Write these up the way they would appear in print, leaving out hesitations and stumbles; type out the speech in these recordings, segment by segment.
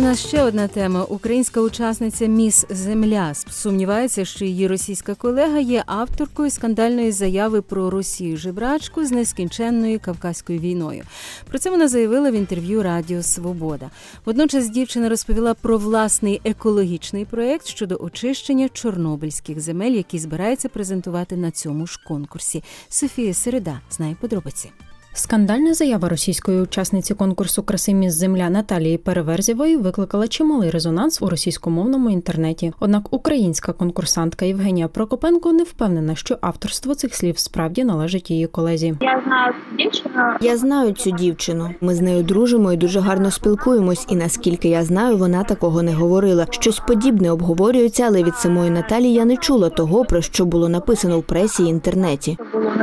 нас ще одна тема. Українська учасниця «Міс Земля» сумнівається, що її російська колега є авторкою скандальної заяви про Росію-жебрачку з нескінченною Кавказькою війною. Про це вона заявила в інтерв'ю Радіо Свобода. Водночас дівчина розповіла про власний екологічний проєкт щодо очищення чорнобильських земель, який збирається презентувати на цьому ж конкурсі. Софія Середа знає подробиці. Скандальна заява російської учасниці конкурсу краси «Міс Земля» Наталії Переверзєвої викликала чималий резонанс у російськомовному інтернеті. Однак українська конкурсантка Євгенія Прокопенко не впевнена, що авторство цих слів справді належить її колезі. Я знаю цю дівчину. Ми з нею дружимо і дуже гарно спілкуємось. І наскільки я знаю, вона такого не говорила. Щось подібне обговорюється, але від самої Наталії я не чула того, про що було написано в пресі і інтернеті.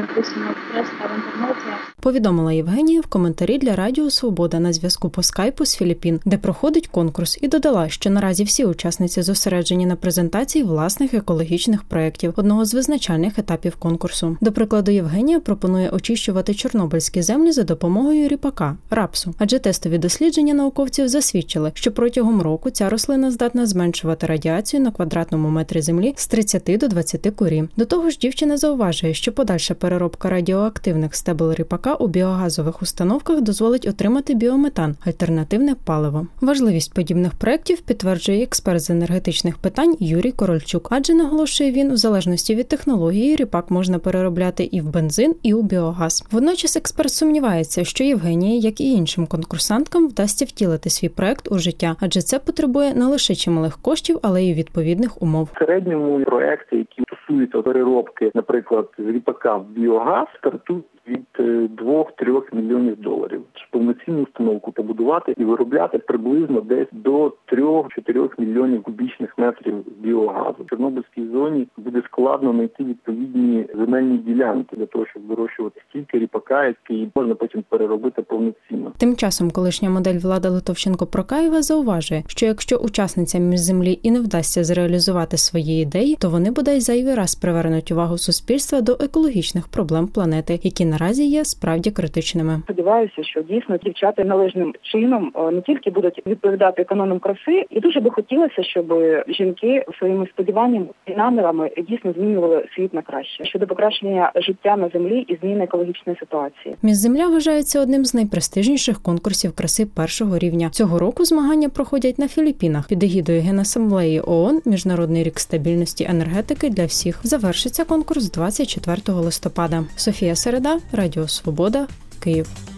Повідомила Євгенія в коментарі для Радіо Свобода на зв'язку по скайпу з Філіппін, де проходить конкурс, і додала, що наразі всі учасниці зосереджені на презентації власних екологічних проєктів, одного з визначальних етапів конкурсу. До прикладу, Євгенія пропонує очищувати чорнобильські землі за допомогою ріпака – рапсу. Адже тестові дослідження науковців засвідчили, що протягом року ця рослина здатна зменшувати радіацію на квадратному метрі землі з 30 до 20 курі. До того ж, дівчина зауважує, що подальша переробка радіоактивних стебел ріпака у біогазових установках дозволить отримати біометан – альтернативне паливо. Важливість подібних проєктів підтверджує експерт з енергетичних питань Юрій Корольчук, адже, наголошує він, в залежності від технології ріпак можна переробляти і в бензин, і у біогаз. Водночас експерт сумнівається, що Євгенії, як і іншим конкурсанткам, вдасться втілити свій проєкт у життя, адже це потребує не лише чималих коштів, але й відповідних умов. В середньому проєкти, які стосуються переробки, наприклад, ріпака в біогаз, стартують від 2-3 мільйонів доларів. Повноцінну установку побудувати і виробляти приблизно десь до 3-4 мільйонів кубічних метрів біогазу. В Чорнобильській зоні буде складно знайти відповідні земельні ділянки для того, щоб вирощувати стільки ріпака, який можна потім переробити повноцінно. Тим часом колишня модель Влада Литовченко-Прокаєва зауважує, що якщо учасницям «Міс Землі» і не вдасться зреалізувати свої ідеї, то вони бодай зайвий раз привернуть увагу суспільства до екологічних проблем планети, які наразі є справді критичними. Сподіваюся, що дійсно дівчата належним чином не тільки будуть відповідати канонам краси, і дуже би хотілося, щоб жінки своїми сподіваннями і намірами дійсно змінювали світ на краще щодо покращення життя на землі і зміни екологічної ситуації. «Міс Земля» вважається одним з найпрестижніших конкурсів краси першого рівня. Цього року змагання проходять на Філіппінах під егідою Генасамблеї ООН «Міжнародний рік стабільності енергетики для всіх». Завершиться конкурс 24 листопада. Софія Середа, Радіо Свобода, Київ.